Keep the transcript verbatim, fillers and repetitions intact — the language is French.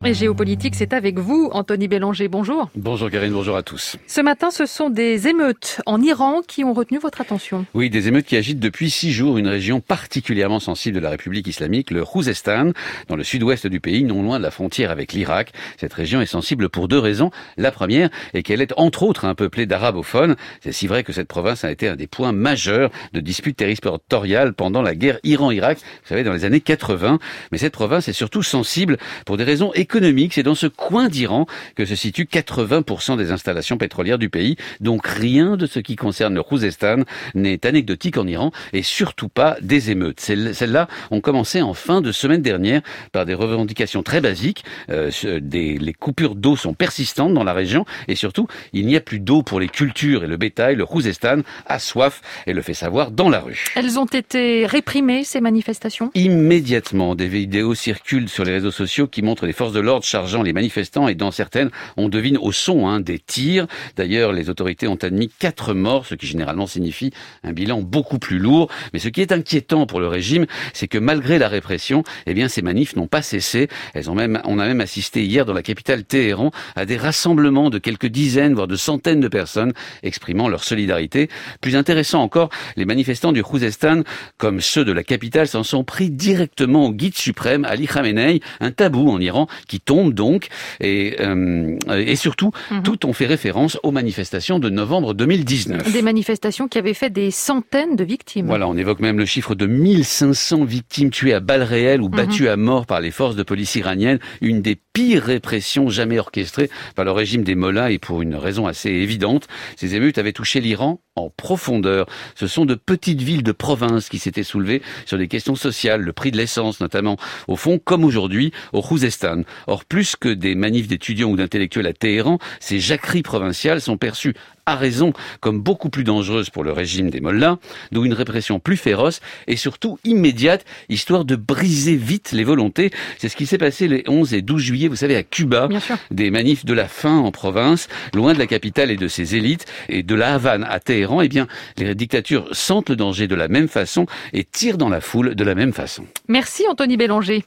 Et géopolitique, c'est avec vous, Anthony Bélanger. Bonjour. Bonjour Karine, bonjour à tous. Ce matin, ce sont des émeutes en Iran qui ont retenu votre attention. Oui, des émeutes qui agitent depuis six jours une région particulièrement sensible de la République islamique, le Khouzestan, dans le sud-ouest du pays, non loin de la frontière avec l'Irak. Cette région est sensible pour deux raisons. La première est qu'elle est entre autres un peuplé d'arabophones. C'est si vrai que cette province a été un des points majeurs de disputes territoriales pendant la guerre Iran-Irak, vous savez, dans les années quatre-vingts. Mais cette province est surtout sensible pour des raisons économiques. économique. C'est dans ce coin d'Iran que se situent quatre-vingts pour cent des installations pétrolières du pays. Donc rien de ce qui concerne le Khouzestan n'est anecdotique en Iran et surtout pas des émeutes. Celles-là ont commencé en fin de semaine dernière par des revendications très basiques. Euh, des, les coupures d'eau sont persistantes dans la région et surtout, il n'y a plus d'eau pour les cultures et le bétail. Le Khouzestan a soif et le fait savoir dans la rue. Elles ont été réprimées, ces manifestations ? Immédiatement, des vidéos circulent sur les réseaux sociaux qui montrent les forces de l'ordre chargeant les manifestants et dans certaines, on devine au son hein, des tirs. D'ailleurs, les autorités ont admis quatre morts, ce qui généralement signifie un bilan beaucoup plus lourd. Mais ce qui est inquiétant pour le régime, c'est que malgré la répression, eh bien, ces manifs n'ont pas cessé. Elles ont même, on a même assisté hier dans la capitale Téhéran à des rassemblements de quelques dizaines, voire de centaines de personnes exprimant leur solidarité. Plus intéressant encore, les manifestants du Khouzestan, comme ceux de la capitale, s'en sont pris directement au guide suprême, Ali Khamenei, un tabou en Iran qui tombe donc, et, euh, et surtout, mmh. tout ont fait référence aux manifestations de novembre deux mille dix-neuf. Des manifestations qui avaient fait des centaines de victimes. Voilà, on évoque même le chiffre de mille cinq cents victimes tuées à balles réelles ou battues mmh. à mort par les forces de police iraniennes, une des pires répressions jamais orchestrées par le régime des mollahs et pour une raison assez évidente. Ces émeutes avaient touché l'Iran en profondeur. Ce sont de petites villes de province qui s'étaient soulevées sur des questions sociales, le prix de l'essence notamment, au fond comme aujourd'hui au Khouzestan. Or, plus que des manifs d'étudiants ou d'intellectuels à Téhéran, ces jacqueries provinciales sont perçues à raison comme beaucoup plus dangereuses pour le régime des mollahs, d'où une répression plus féroce et surtout immédiate, histoire de briser vite les volontés. C'est ce qui s'est passé les onze et douze juillet, vous savez, à Cuba, des manifs de la faim en province, loin de la capitale et de ses élites, et de la Havane à Téhéran, eh bien, les dictatures sentent le danger de la même façon et tirent dans la foule de la même façon. Merci Anthony Bélanger.